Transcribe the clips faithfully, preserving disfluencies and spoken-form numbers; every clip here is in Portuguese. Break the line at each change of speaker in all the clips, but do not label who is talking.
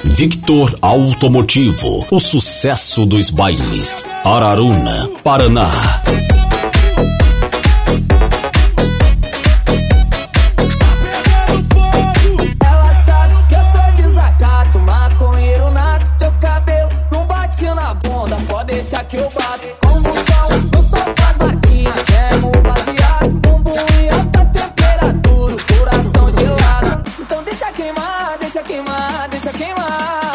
Victor Automotivo, o sucesso dos bailes. Araruna, Paraná.
Ela sabe que eu sou desacato, maconheiro nato. Teu cabelo não bate na bunda, pode deixar que eu bato. Convulsão, eu só faz marquinha, quero baseado. Bumbum em alta temperatura, coração gelado. Então deixa queimar, deixa queimar, deixa queimar.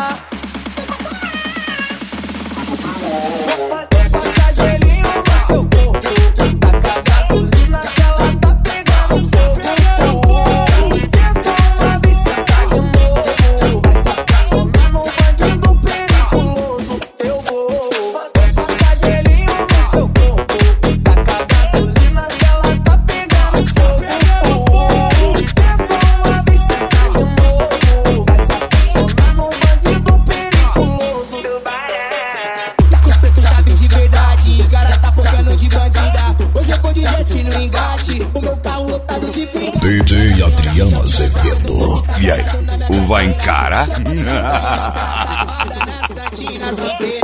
Vou passar gelinho no seu corpo, taca gasolina que ela tá pegando fogo. Senta uma vez, senta de novo, vai se apaixonar no bandido periculoso. Eu vou. Vou passar gelinho no seu corpo, taca gasolina que ela tá pegando fogo. Senta uma vez, senta de novo, vai se apaixonar no bandido periculoso.
Os pretos já vem de verdade, cara tá focando de bandida. Hoje eu vou de jet no engate, o meu carro lotado de pinga.
D J Adriano Azevedo.
E aí, o vai encarar?
Nessa tina,